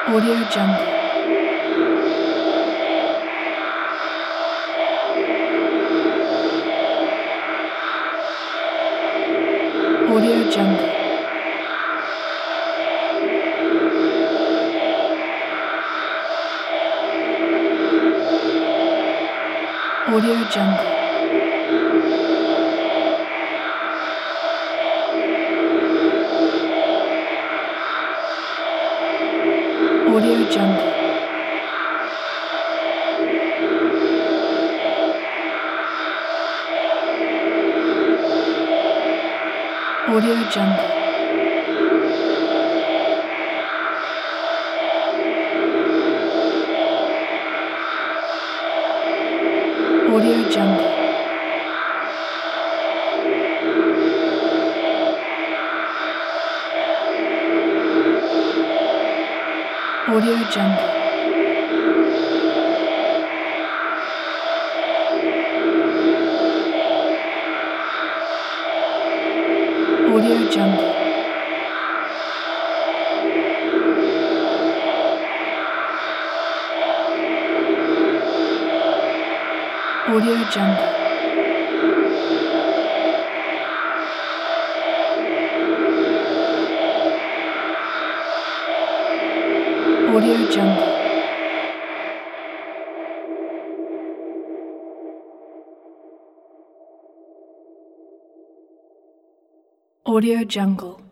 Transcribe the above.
Audio Jungle. Audio Jungle. Audio Jungle. Audio Jungle. Audio Jungle. Audio Jungle. Audio Jungle. Audio Jungle. Audio Jungle. Audio Jungle. Audio Jungle.